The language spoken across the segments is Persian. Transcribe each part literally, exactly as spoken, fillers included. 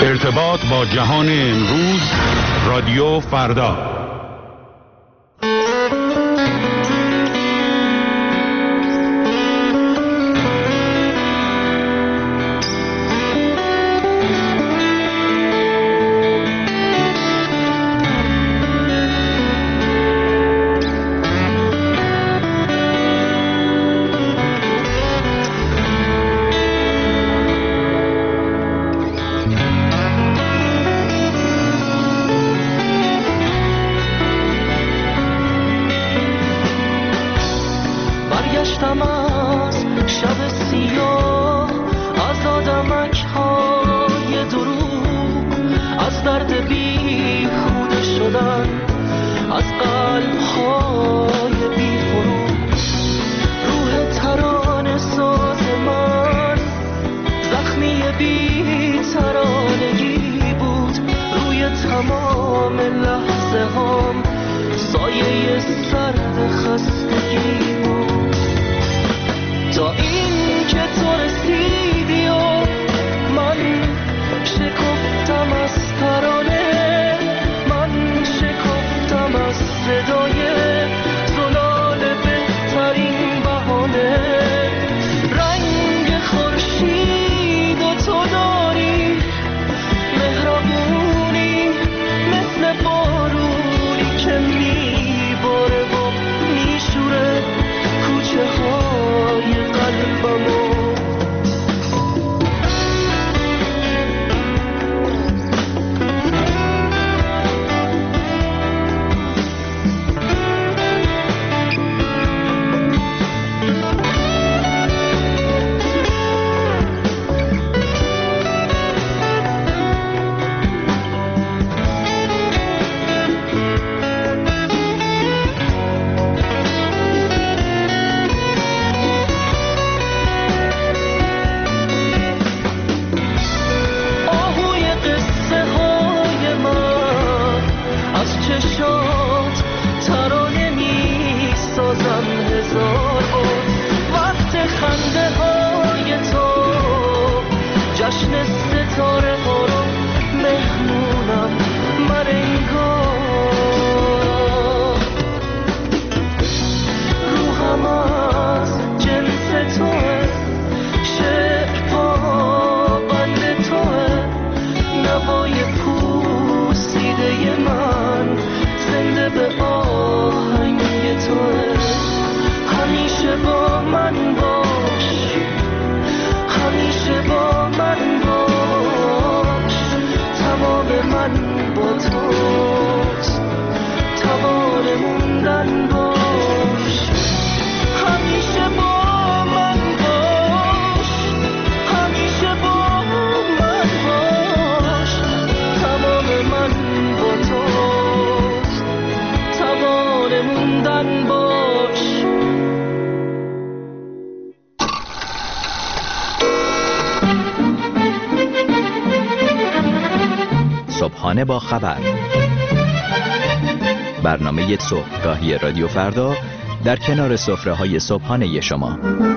ارتباط با جهان امروز، رادیو فردا. صبحانه با خبر، برنامه صبحگاهی رادیو فردا در کنار سفره‌های صبحانه شما.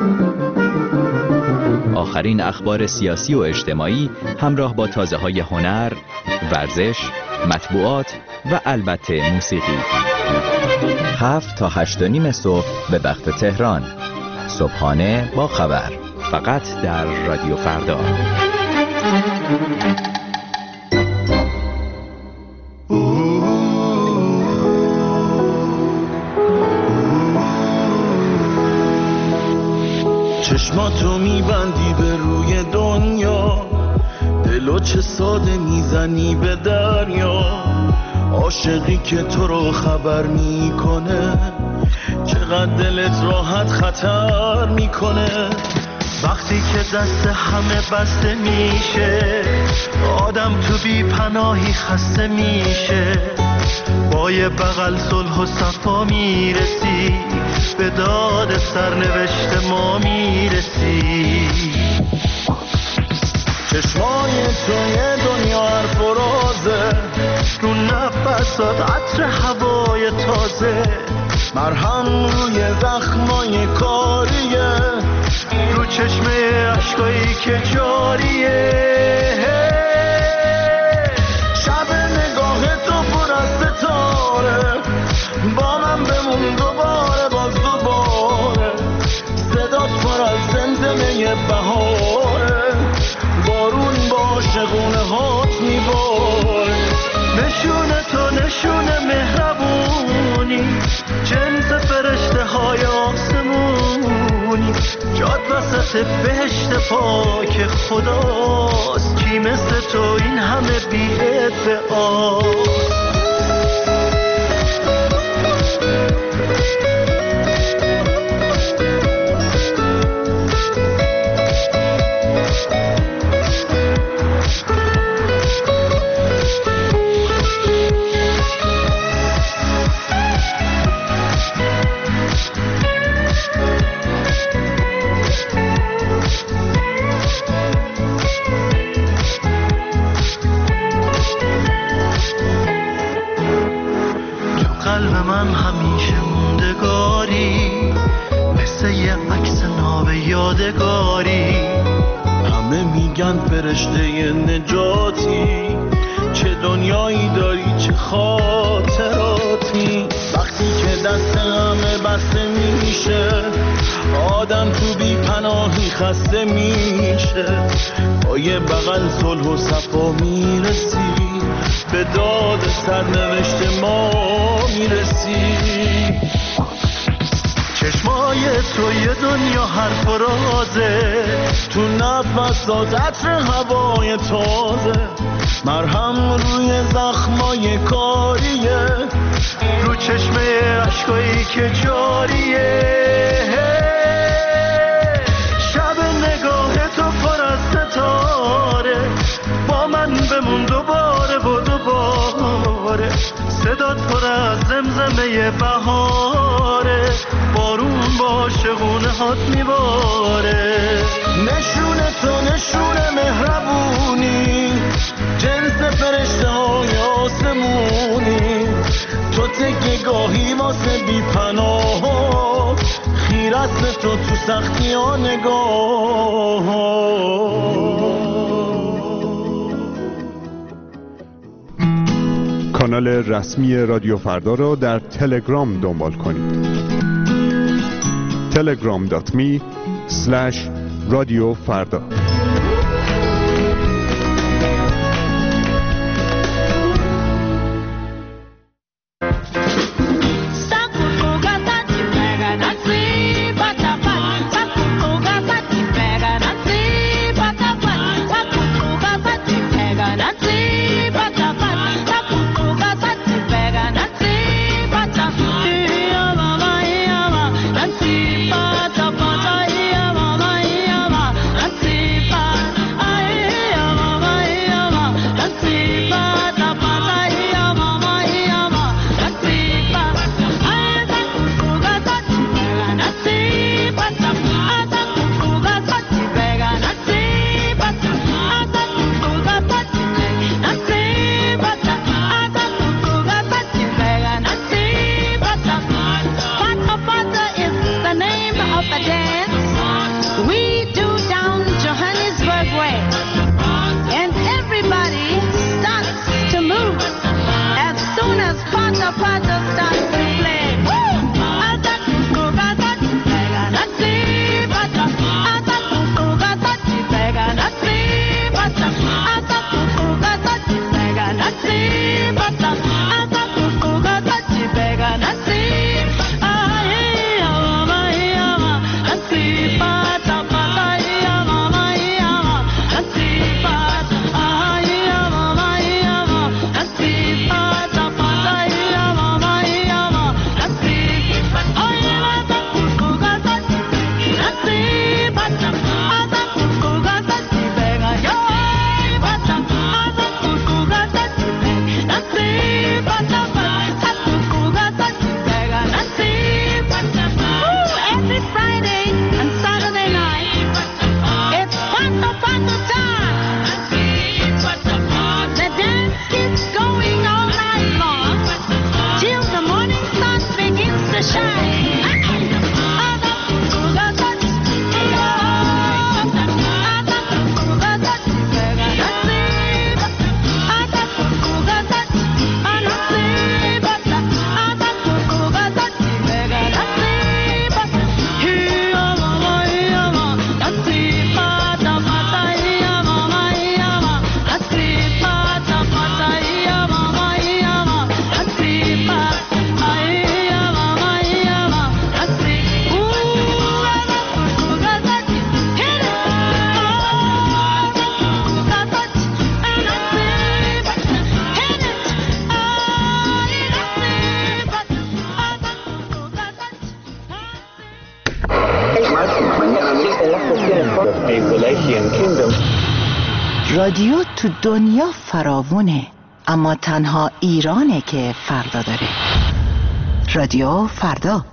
آخرین اخبار سیاسی و اجتماعی همراه با تازه‌های هنر، ورزش، مطبوعات و البته موسیقی. هفت تا هشت و نیم صبح به وقت تهران. صبحانه با خبر، فقط در رادیو فردا. چشماتو میبندی به روی دنیا، دلو چه ساده میزنی به دریا. عاشقی که تو رو خبر میکنه، چقدر دلت راحت خطر میکنه. وقتی که دست همه بسته میشه، آدم تو بی پناهی خسته میشه. با یه بغل صلح و صفا میرسی، به داد سرنوشت ما میرسی. چشمای توی دنیا حرف و رازه، رو نفسات عطر هوای تازه. مرهم روی زخمای کاریه، رو چشمه عشقایی که جاریه. مثل بهشت پاک خداست، کی مثل تو این همه بی ادعاست. قلب من همیشه موندگاری، مثل یه عکس ناب یادگاری. همه میگن فرشته نجاتی، چه دنیایی داری چه خاطراتی. وقتی که دست همه بسته میشه، آدم تو بی پناهی خسته میشه. با یه بغل صلح و صفا میرسی، به داد سرنوشت ما میرسی. چشمای تو یه دنیا حرف و رازه، تو نفسات عطر هوای تازه. مرهم روی زخمای کاریه، رو چشمه عشقایی که جاریه. شب نگاه تو پر از ستاره، با من بمون دوباره و دوباره. صدات پر از زمزمه بهاره، بارون با شغونه هات میباره. نشون تو نشون مهربونی، جنس فرشته های آسمونی. تو تکه گاهی واسه بی پناه، خیرت تو تو سختی ها نگاه. کانال رسمی رادیو فردا را در تلگرام دنبال کنید. تلگرام دات می اسلش رادیو فردا. See رادیو تو دنیا فراوونه، اما تنها ایرانه که فردا داره. رادیو فردا.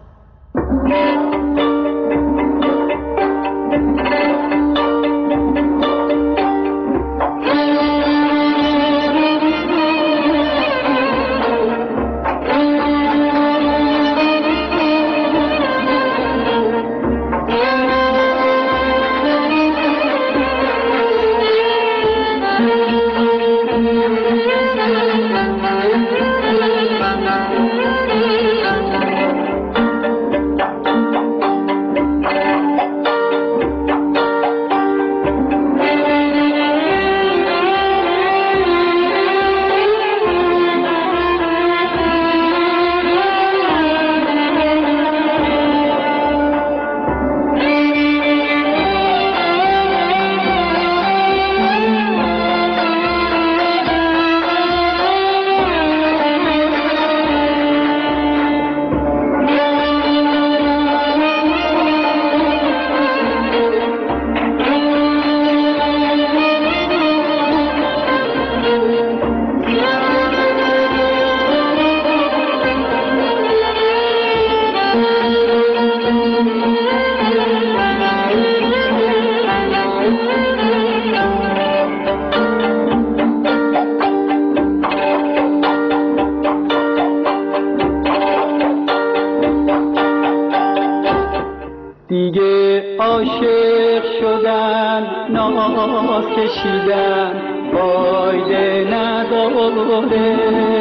عاشق شدن ناز کشیدن فایده نداره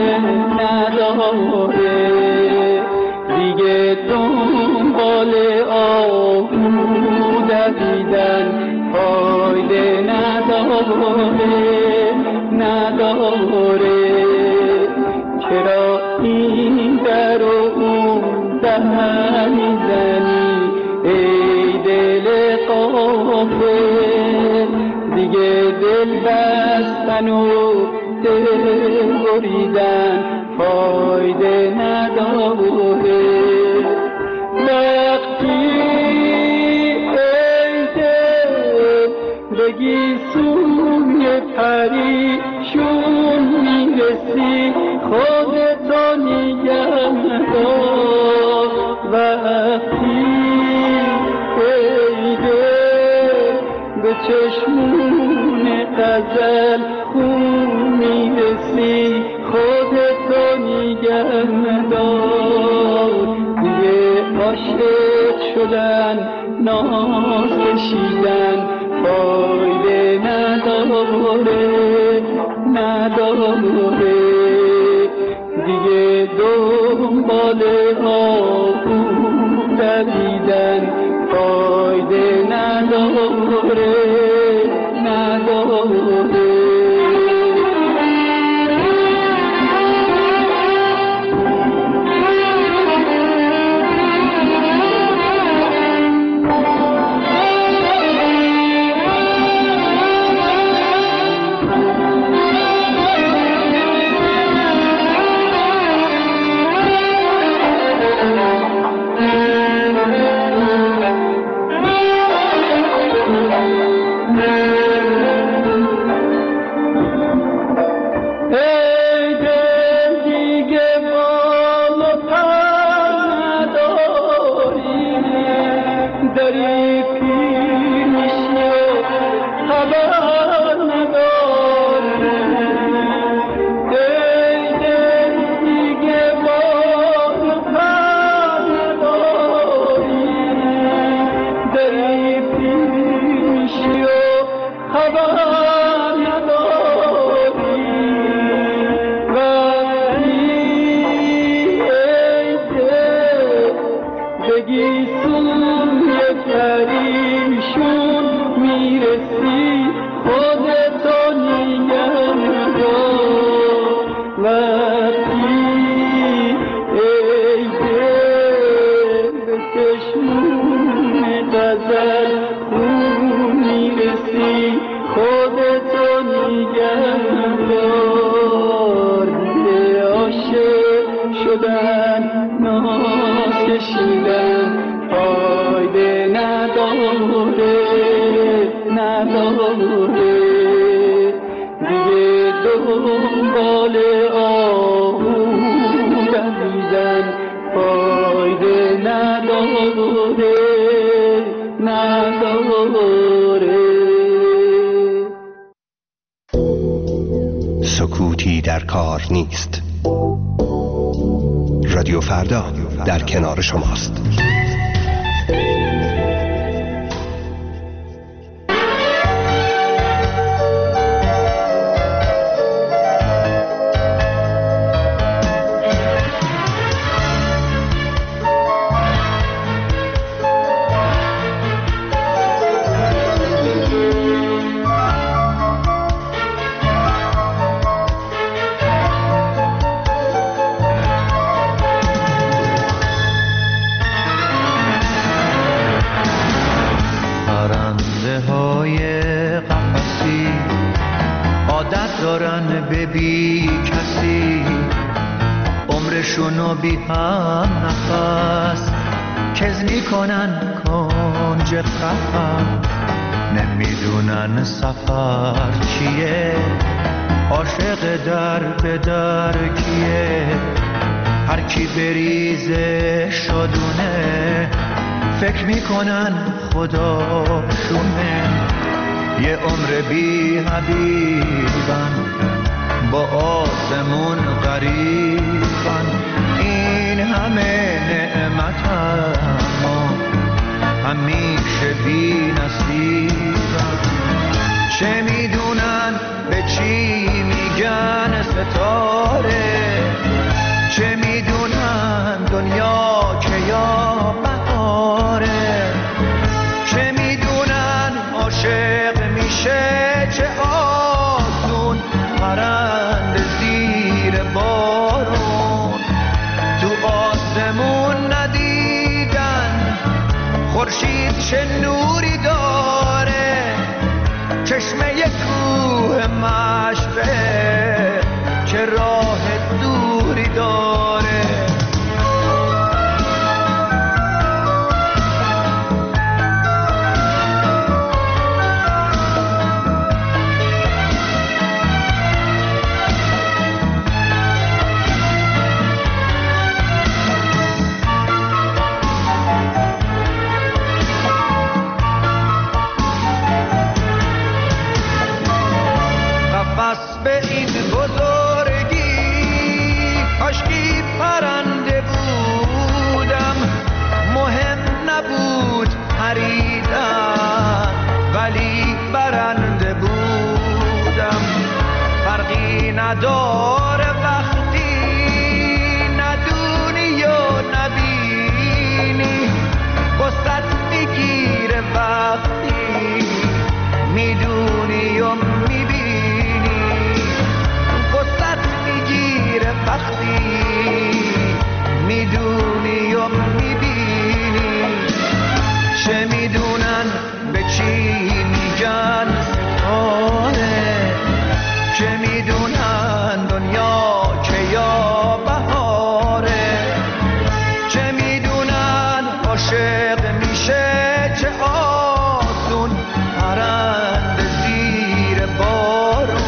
نداره دیگه دنبال آهو دویدن فایده نداره نداره چرا این در و اون در میزنی ای دل غافل دیگه دل بستن و دل بریدن فایده نداره وقتی ای دل بگی سوی پریشون میرسی خودتو نگه دار وقتی ای دل به چشمون غزل خون میرسی خودتو نگه دار دیگه عاشق شدن ناز کشیدن فایده نداره نداره دیگه دنبال آهو دویدن فایده نداره نداره نداره دنبال آهو دویدن فایده نداره نداره. سکوتی در کار نیست. رادیو فردا در کنار شماست. بی کسی عمرشونو بی هم نفس کز میکنن کنج قفم، نمیدونن سفر چیه، عاشق در به در کیه، هر کی بریزه شدونه فکر میکنن خداشونه، یه عمر بی حبیبن با آسمون غریبن، این همه نعمت اما همیشه بی نصیبن، چه میدونن به چی میگن ستاره، چه میدونن دنیا که یا بهاره، چه میدونن عاشق میشه چه آسون پرند زیر بارون، تو آسمون ندیدن خورشید چه نوری داره، چشمه کوه مشقه چه راه دوری داره. به این بزرگی کاشکی پرنده بودم، مهم نبود پریدن ولی برنده بودم، فرقی نداره وقتی ندونی و نبینی، قصت میگیره وقتی میدونی و میبینی، وقتی میدونی و میبینی، چه میدونن به چی میگن ستاره، چه میدونن دنیا که یا بهاره، چه میدونن عاشق میشه چه آسون پرند زیر بارون.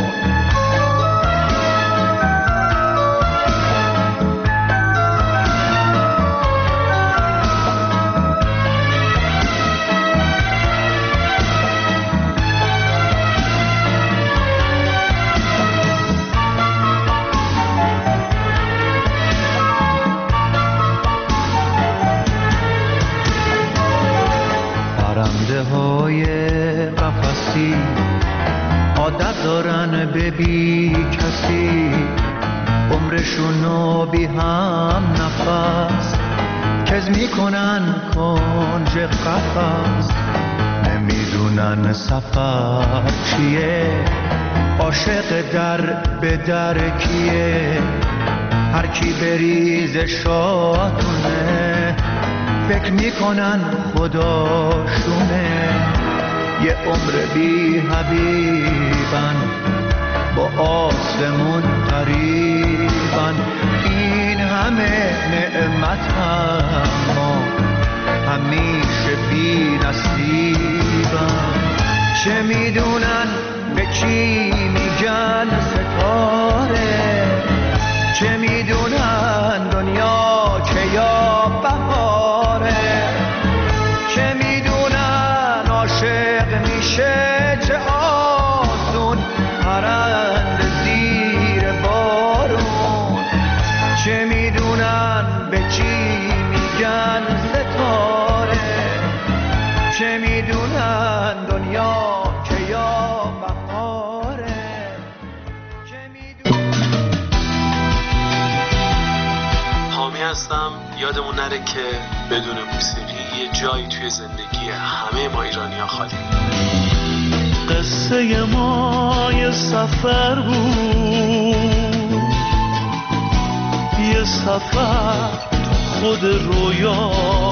پرنده های قفسی عادت دارن به بی کسی، عمرشونو بی هم نفس کز میکنن کنج قفس، نمیدونن سفر چیه، عاشق در به در کیه، هر کی بریز شاتونه فکر میکنن خداشونه، یه عمر بی حبیبن با آسمون قریبن، این همه نعمت اما همیشه بی نصیبن، چه میدونن به چی میگن ستاره، چه میدونن دنیا که یا بهاره، چه میدونن عاشق میشه چه آسون، پرنده زیر بارون، چه میدونن به چی میگن ستاره، چه میدونن دنیا که یا بهاره، چه میدونن. حامی هستم. یادمون نره که بدون موسیقی یه جایی توی زندگی همه ما ایرانی‌ها خالی. قصه ما یه سفر بود، یه سفر تو خود رویا،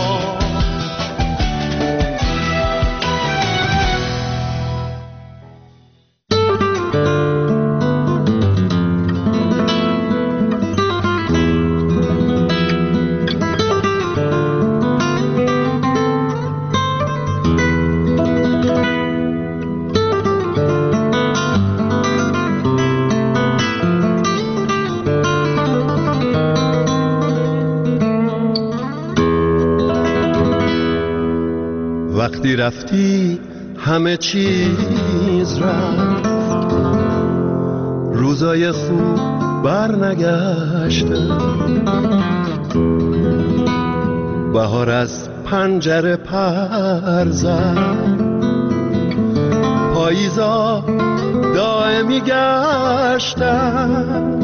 وقتی رفتی همه چیز رفت، روزای خوب بر نگشتن، بهار از پنجره پر زد، پاییزا دائمی گشتن،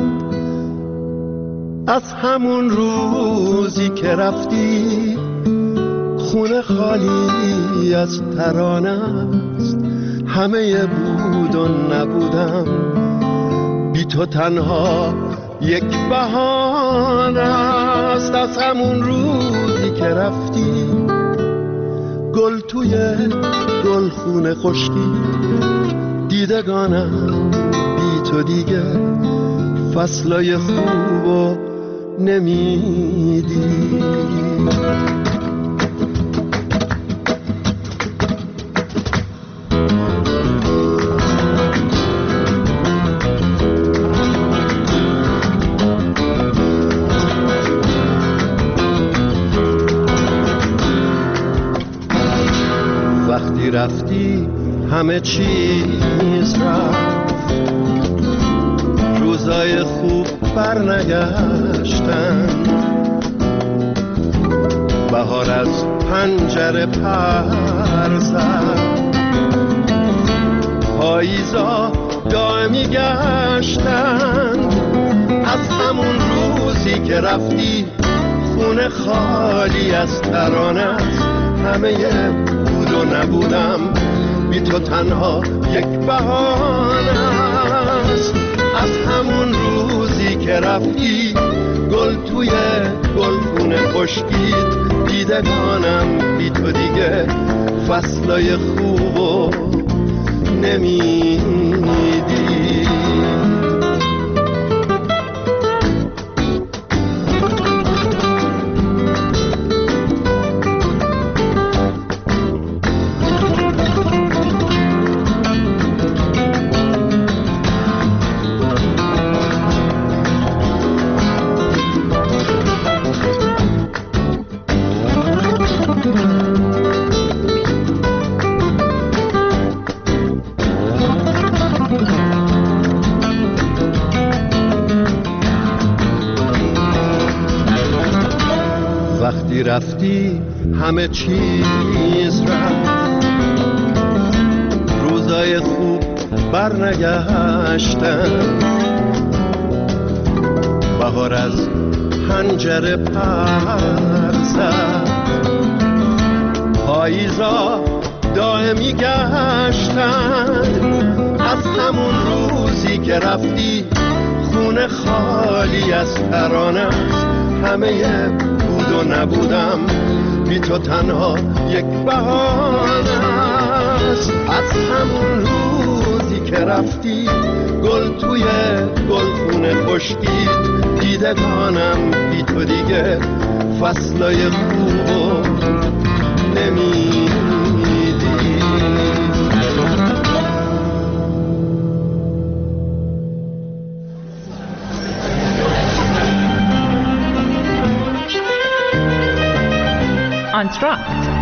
از همون روزی که رفتی خونه خالی از ترانه است، همه بود و نبودم، بی تو تنها یک بهانه است. از همون روزی که رفتی گل توی گل خونه خشکی، دیدگانم بی تو دیگه فصلای خوبو نمیدی. وقتی رفتی همه چیز رفت، روزای خوب بر نگشتن، بهار از پنجره پر زد، پاییزا دائمی گشتن، از همون روزی که رفتی خونه خالی از ترانه است، همه بود و نبودم، بی تو تنها یک بهانه است. از همون روزی که رفتی گل توی گلخونه خشکید، دیدگانم بی تو دیگه فصلای خوبو نمیدی. وقتی رفتی همه چیز رفت، روزای خوب بر نگشتن، بهار از پنجره پر زد، پاییزا دائمی گشتن، از همون روزی که رفتی خونه خالی از ترانه است، همه بود و نبودم، بی تو تنها یک بهانه است. از همون روزی که رفتی گل توی گلخونه خشکید، دیدگانم بی تو دیگه فصلای خوبو نمیدی. آنتراکت.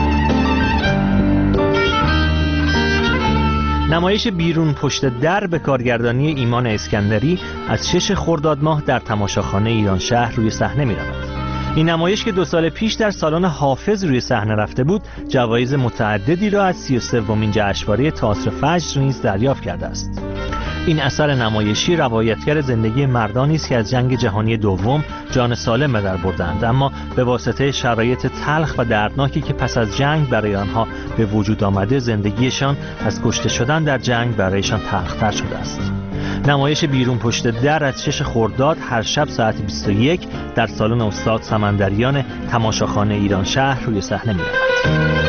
نمایش بیرون پشت در به کارگردانی ایمان اسکندری از شش خرداد ماه در تماشاخانه ایران شهر روی صحنه می رود. این نمایش که دو سال پیش در سالن حافظ روی صحنه رفته بود، جوایز متعددی را از سی و سومین جشنواره تئاتر فجر نیز دریافت کرده است. این اثر نمایشی روایتگر زندگی مردانی است که از جنگ جهانی دوم جان سالم به در بردند، اما به واسطه شرایط تلخ و دردناکی که پس از جنگ برای آنها به وجود آمده، زندگیشان از کشته شدن در جنگ برایشان تلخ‌تر شده است. نمایش بیرون پشت در از شش خرداد هر شب ساعت بیست و یک در سالن استاد سمندریان تماشاخانه ایران شهر روی صحنه می‌رود.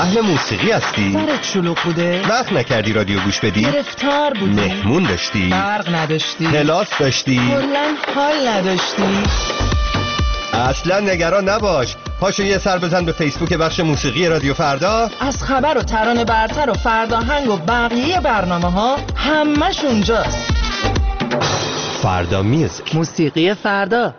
اهل موسیقی هستی؟ سرت شلوغ بوده؟ وقت نکردی رادیو گوش بدی؟ گرفتار بودی؟ مهمون داشتی؟ برق نداشتی؟ کلاس داشتی؟ کلاً حال نداشتی؟ اصلا نگران نباش، پاشو یه سر بزن به فیسبوک بخش موسیقی رادیو فردا. از خبر و ترانه برتر و فرداهنگ و بقیه برنامه ها همش اونجاست. فردا میوزیک، موسیقی فردا.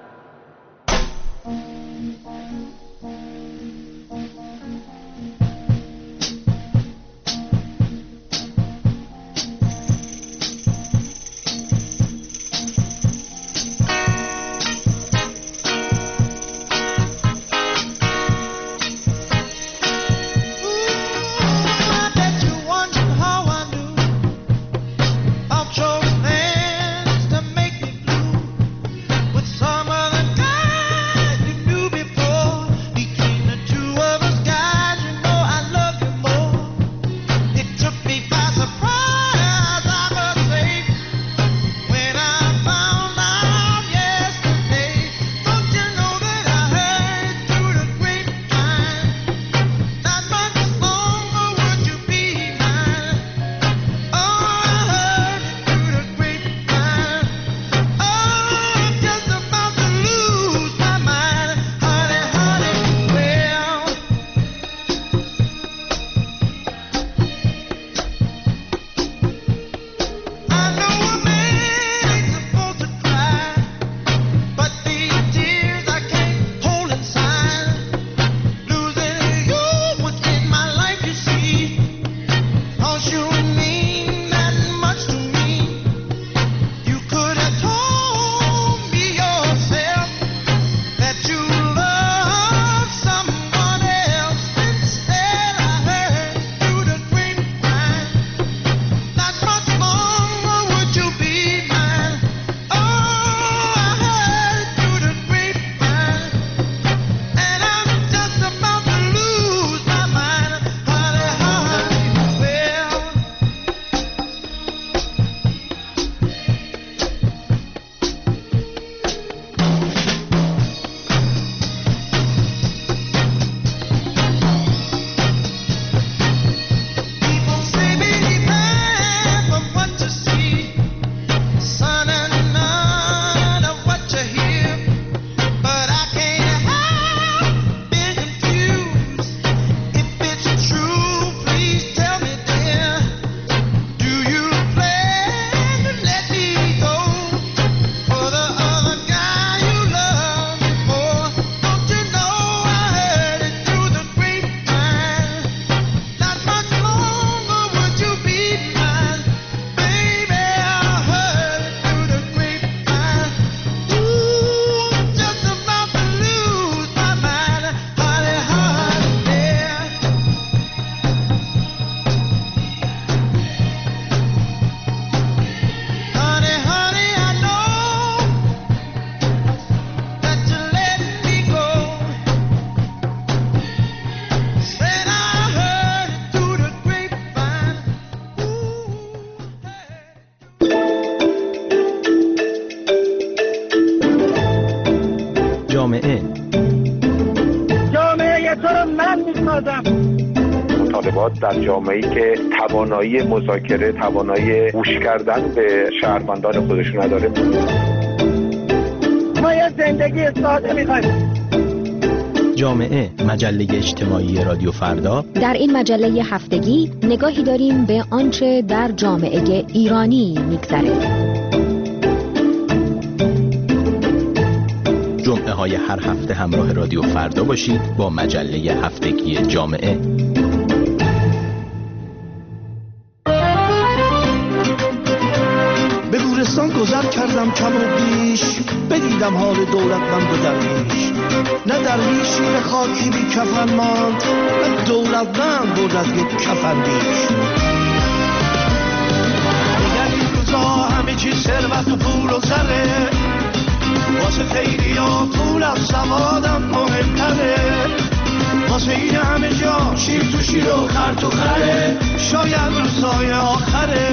جامعه جامعه تو رو من میسازم. مطالبات در جامعه‌ای که توانایی مذاکره، توانایی گوش کردن به شهروندان خودش نداره. ما یه زندگی ساده می‌خوایم. جامعه، مجله اجتماعی رادیو فردا. در این مجله هفتگی نگاهی داریم به آنچه در جامعه ایرانی می‌گذره. جمعه های هر هفته همراه رادیو فردا باشید با مجله هفتگی جامعه. به گورستان گذر کردم کم و بیش، بدیدم حال دولتمند و درویش. نه درویشی به خاکی بی کفن ماند، نه دولتمند بود از یک کفن بیش. دیگر این روزا همه چیز ثروت و پول و زره، واسه خیلی ها پول از سوادم مهمتره. واسه این همه جا شیر تو شیر و خر تو خره، شاید روزای آخره.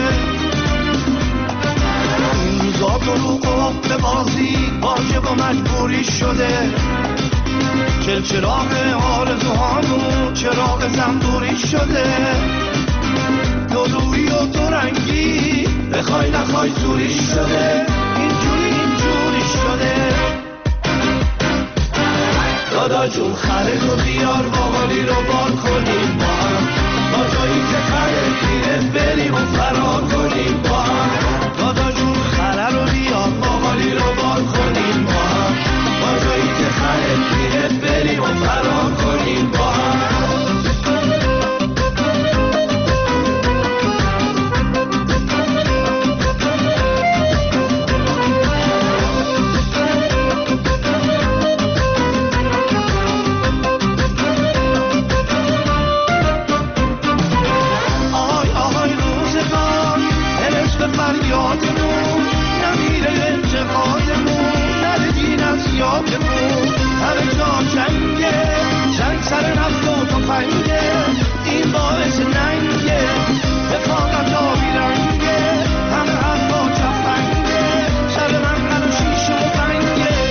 این روزا دروغ و به بازی واجب و مجبوری شده، چلچراغ آرزوهامون چراغ زنبوری شده، دو روی و دو رنگی بخوای نخوای زوری شده، اینجوری اینجوری شده. دادا جون خره رو بیار باقالی رو بار کنیم با هم، با جایی که خره پیره بریم و فرار کنیم با هم. دادا جون خره رو بیار باقالی رو بار کنیم با هم، با جایی که خره پیره بریم و فرار کنیم با هم. یادمون نمیره انتقادمون، نره دین از یادمون، همه جا جنگه، جنگ سر نفت و تفنگه، این باعث ننگه، رفاقت آبی رنگه، همه حرفا چفنگه، سر من قل و شیش و بنگه.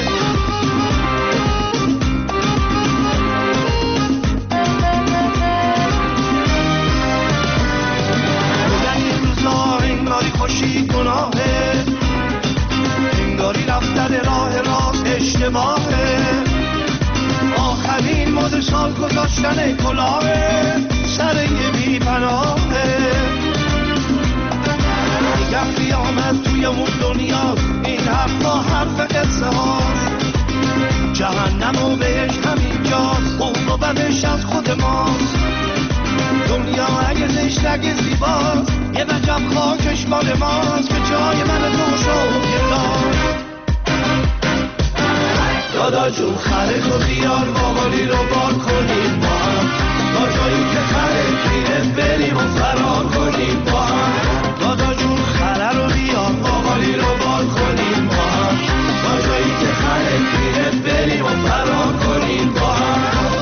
میگن این روزا انگاری خوشی گناهه، انگاری رفتن راه راست اشتباهه، آخرین مد سال گذاشتن کلاهه، سر یه بی پناهه. میگم قیامت توی اون دنیا، این حرفا حرف قصه هاست، جهنم و بهش همینجاست، خوب و بدش از خود ماست. دنیا اگه زشت اگه زیباست، یه وجب خاکش مال ماست، که جای من تو شد داد. دادا جون خره رو بیار باقالی رو بار کنیم با هم، با جایی که خره پیره بریم و فرار کنیم با هم. دادا جون خره رو بیار باقالی رو بار کنیم با هم، با جایی که خره پیره بریم و فرار کنیم با هم.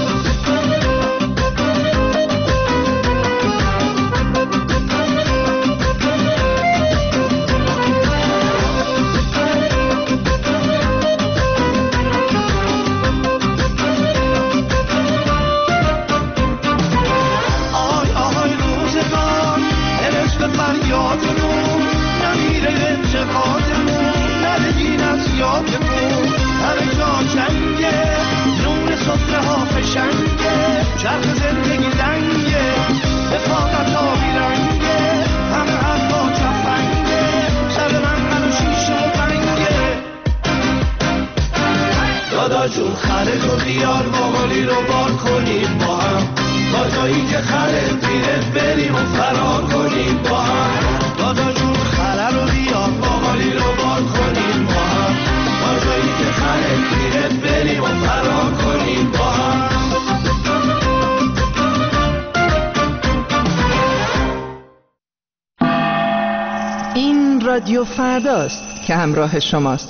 یادمون نمیره انتقادمون، نره دین از یادمون، همه جا جنگه، نون صفره ها فشنگه، چرخ زندگی دنگه، رفاقت آبی رنگه، همه حرفا چفنگه، سر من قل و شیش و بنگه. دادا جون خره رو بیار باقالی رو بار کنیم با هم، با جایی که خره پیره بریم و فرار کنیم با هم. دادا جون خره رو بیار باقالی رو بار کنیم با هم، با جایی که خره پیره بریم و فرار کنیم با هم. این رادیو فرداست که همراه شماست.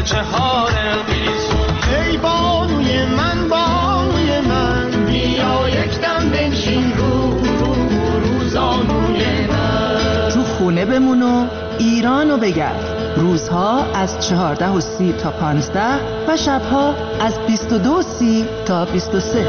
چهار قیزون. ای بانوی من بانوی من بیا یک دم بنشین رو رو روزانوی من. تو خونه بمون و ایرانو بگرد. روزها از چهارده و سی تا پانزده و شبها از بیست و دو و سی تا بیست و سه.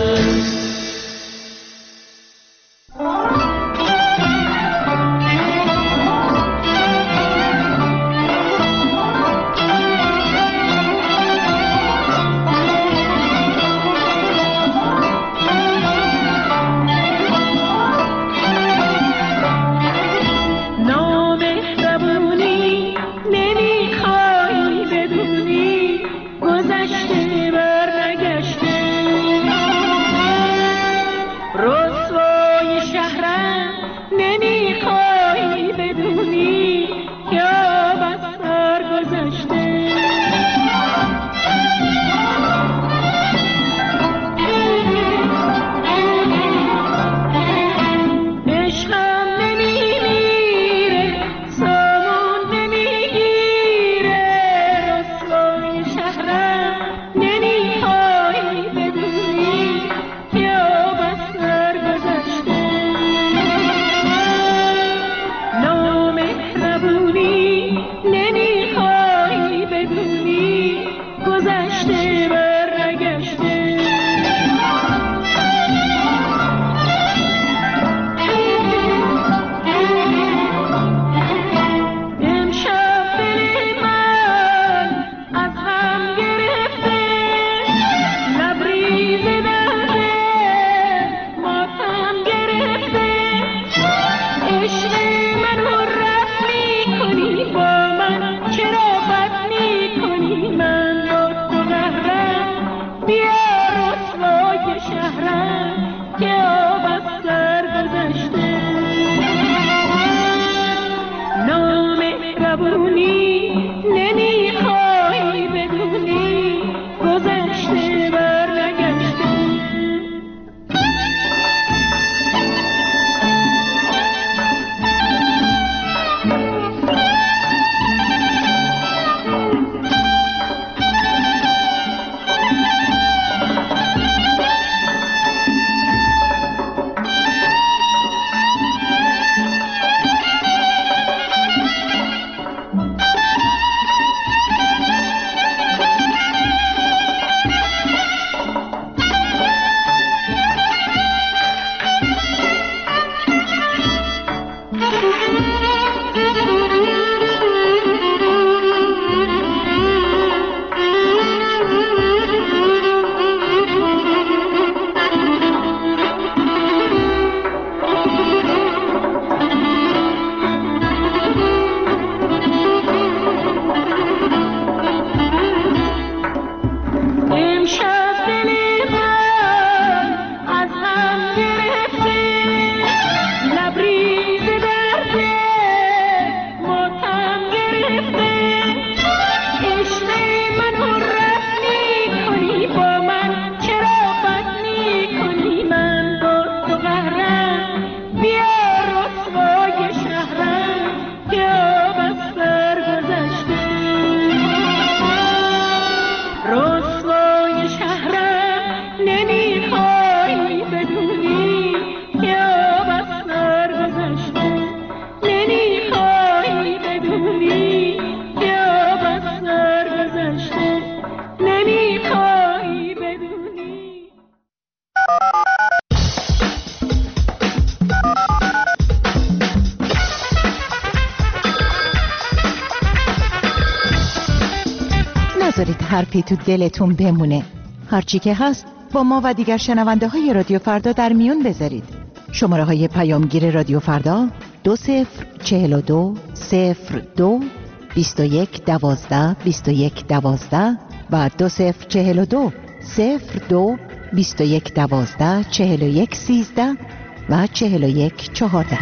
نذارید حرفی تو دلتون بمونه. هرچی که هست با ما و دیگر شنونده های رادیو فردا در میون بذارید. شماره های پیامگیر رادیو فردا دو صفر چهل و دو صفر دو بیست و یک دوازده بیست و یک دوازده و دو صفر چهل و دو صفر دو بیست و یک دوازده چهل و یک سیزده و چهل و یک چهارده.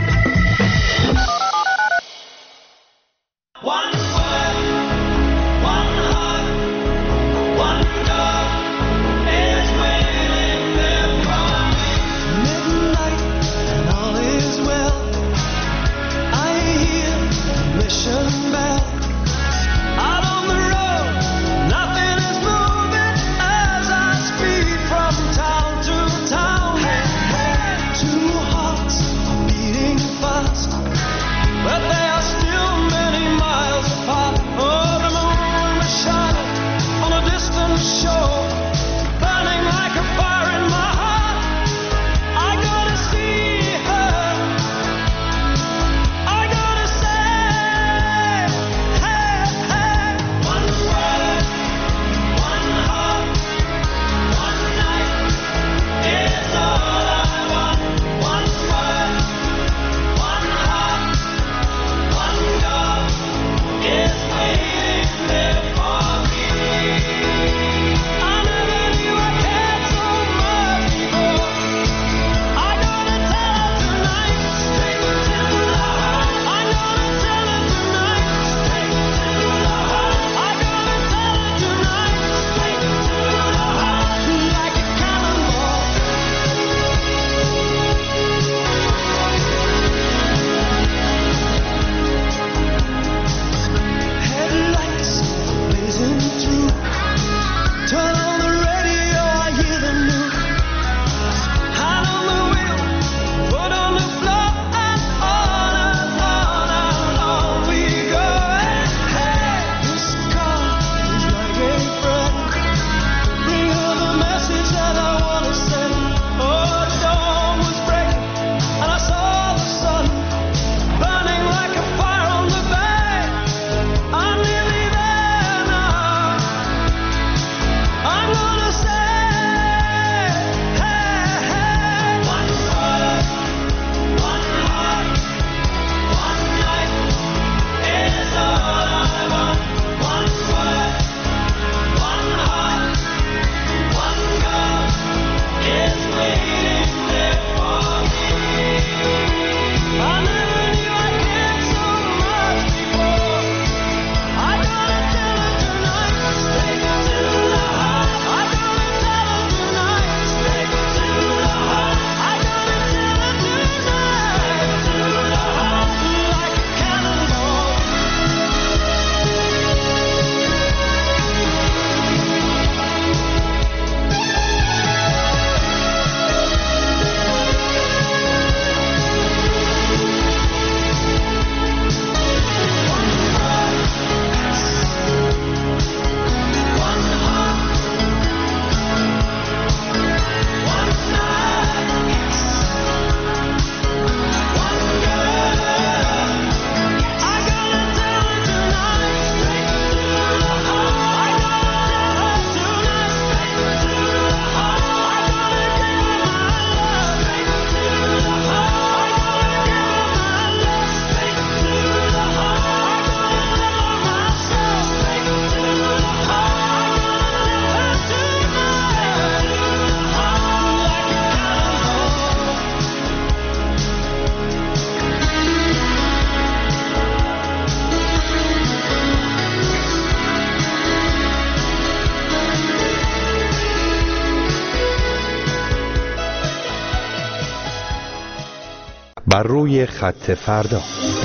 بر روی خط فردا.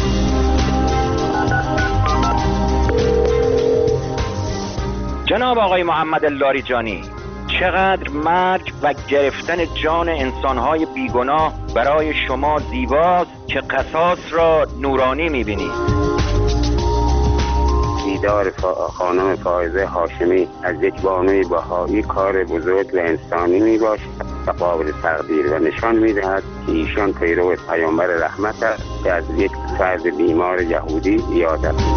جناب آقای محمد لاریجانی، چقدر مرگ و گرفتن جان انسانهای بیگناه برای شما زیباست که قصاص را نورانی می‌بینید. دیدار خانم فائزه هاشمی از یک بانوی بهایی کار بزرگ و انسانی میباشد و قابل تقدیر و نشان میدهد که ایشان پیرو پیامبر رحمت است که از یک فرد بیمار یهودی یاد است.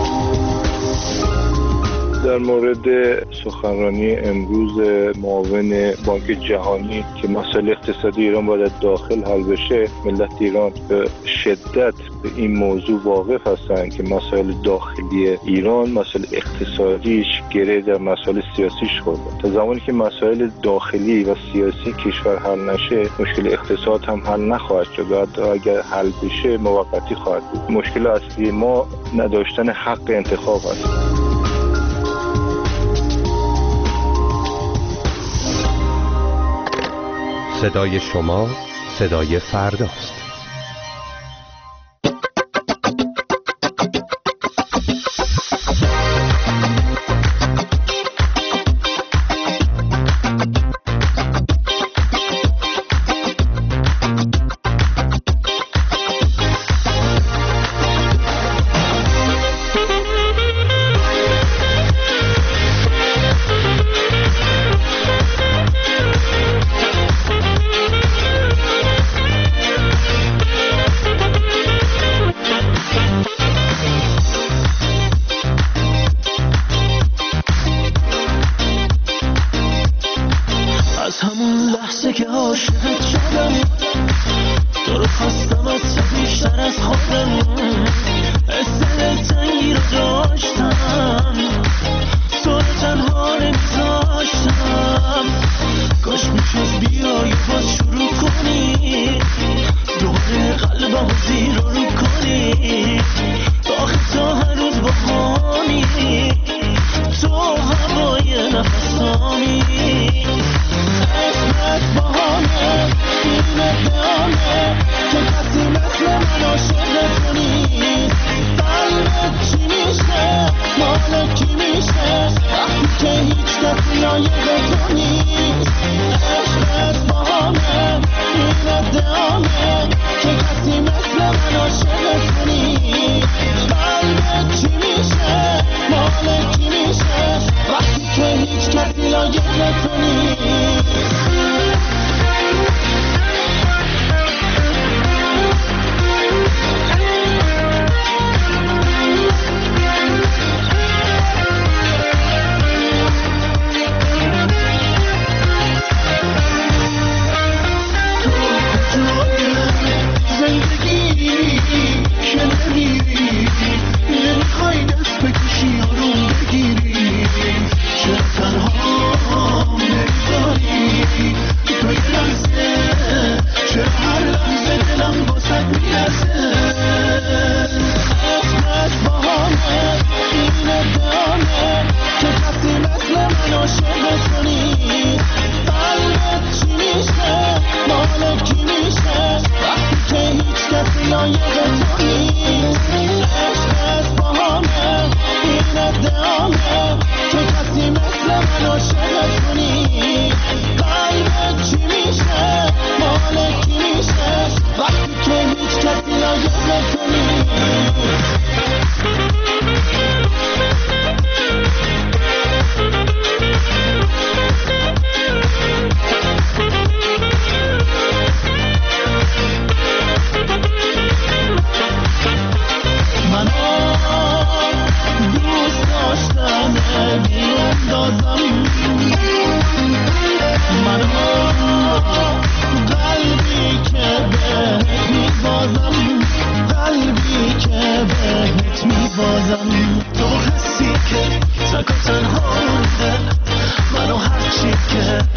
در مورد سخنرانی امروز معاون بانک جهانی که مسائل اقتصادی ایران باید داخل حل بشه، ملت ایران به شدت به این موضوع واقف هستند که مسائل داخلی ایران، مسائل اقتصادیش گره در مسائل سیاسیش خورده. تا زمانی که مسائل داخلی و سیاسی کشور حل نشه، مشکل اقتصاد هم حل نخواهد شد و حتی اگر حل بشه موقتی خواهد بود. مشکل اصلی ما نداشتن حق انتخاب است. صدای شما صدای فرداست.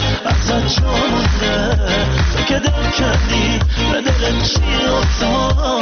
که دل کردی به دل چی افتاد